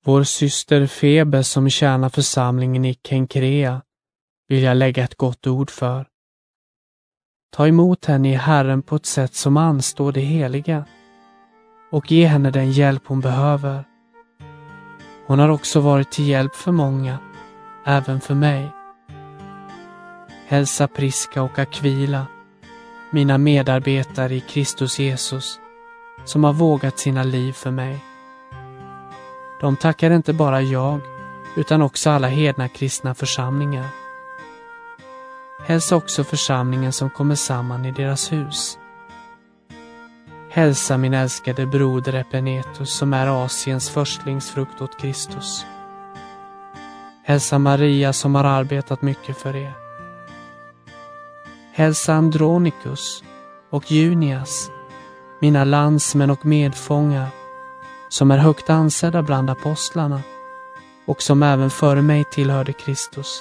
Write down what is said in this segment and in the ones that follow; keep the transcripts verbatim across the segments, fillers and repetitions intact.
Vår syster Febe som tjänar församlingen i Kenkrea vill jag lägga ett gott ord för. Ta emot henne i Herren på ett sätt som anstår det heliga och ge henne den hjälp hon behöver. Hon har också varit till hjälp för många, även för mig. Hälsa Priska och Aquila, mina medarbetare i Kristus Jesus, som har vågat sina liv för mig. De tackar inte bara jag, utan också alla hedna kristna församlingar. Hälsa också församlingen som kommer samman i deras hus. Hälsa min älskade broder Epenetus som är Asiens förstlingsfrukt åt Kristus. Hälsa Maria som har arbetat mycket för er. Hälsa Andronikus och Junias, mina landsmän och medfångar, som är högt ansedda bland apostlarna och som även före mig tillhörde Kristus.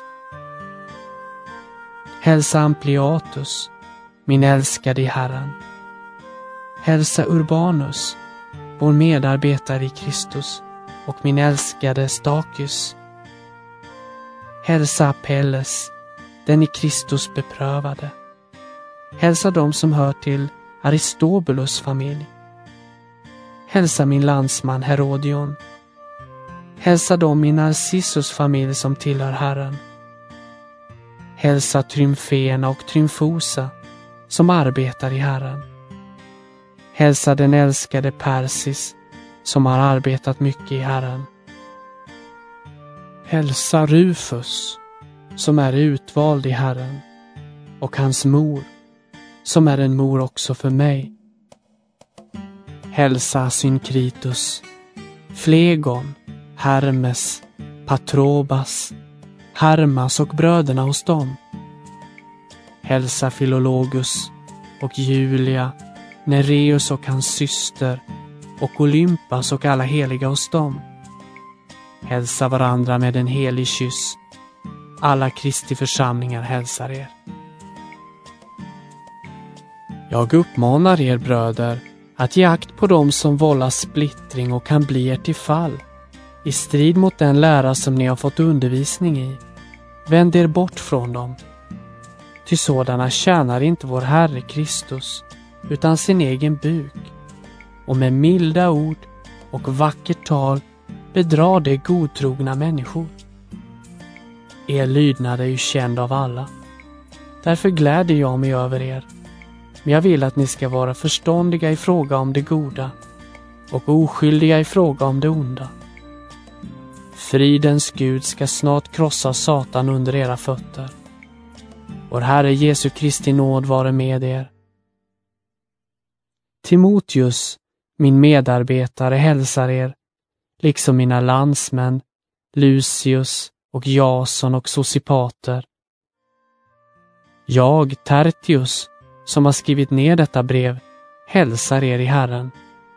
Hälsa Ampliatus, min älskade i Herren. Hälsa Urbanus, vår medarbetare i Kristus, och min älskade Stakys. Hälsa Apelles, den i Kristus beprövade. Hälsa dem som hör till Aristobulus familj. Hälsa min landsman Herodion. Hälsa dem i Narcissus familj som tillhör Herren. Hälsa Trymfena och Trymfosa som arbetar i Herren. Hälsa den älskade Persis som har arbetat mycket i Herren. Hälsa Rufus som är utvald i Herren och hans mor som är en mor också för mig. Hälsa Synkritus, Flegon, Hermes, Patrobas, Hermas och bröderna hos dem. Hälsa Filologus och Julia, Nereus och hans syster och Olympas och alla heliga hos dem. Hälsa varandra med en helig kyss. Alla Kristi församlingar hälsar er. Jag uppmanar er bröder att ge akt på dem som vållar splittring och kan bli er till fall, i strid mot den lära som ni har fått undervisning i. Vänd er bort från dem. Ty sådana tjänar inte vår Herre Kristus, utan sin egen buk, och med milda ord och vackert tal bedrar det godtrogna människor. Er lydnad är ju känd av alla. Därför gläder jag mig över er. Men jag vill att ni ska vara förståndiga i fråga om det goda och oskyldiga i fråga om det onda. Fridens Gud ska snart krossa Satan under era fötter. Vår Herre Jesu Kristi nåd vare med er. Timoteus, min medarbetare, hälsar er, liksom mina landsmän, Lucius och Jason och Sosipater. Jag, Tertius, som har skrivit ner detta brev, hälsar er i Herren.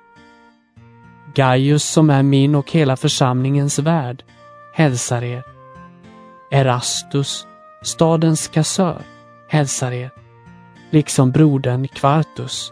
Gaius, som är min och hela församlingens värd, hälsar er. Erastus, stadens kassör, hälsar er, liksom brodern Kvartus.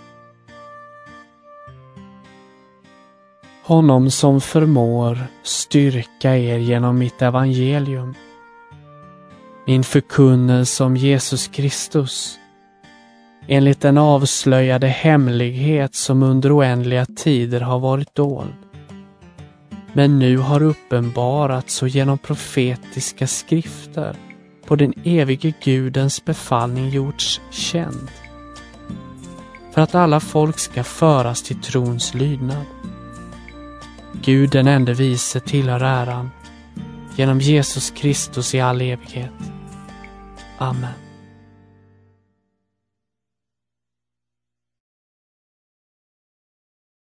Honom som förmår styrka er genom mitt evangelium, min förkunnelse om Jesus Kristus, enligt den avslöjade hemlighet som under oändliga tider har varit dold, men nu har uppenbarats och genom profetiska skrifter på den evige Gudens befallning gjorts känd, för att alla folk ska föras till trons lydnad. Gud den ende vise tillhör äran, genom Jesus Kristus i all evighet. Amen.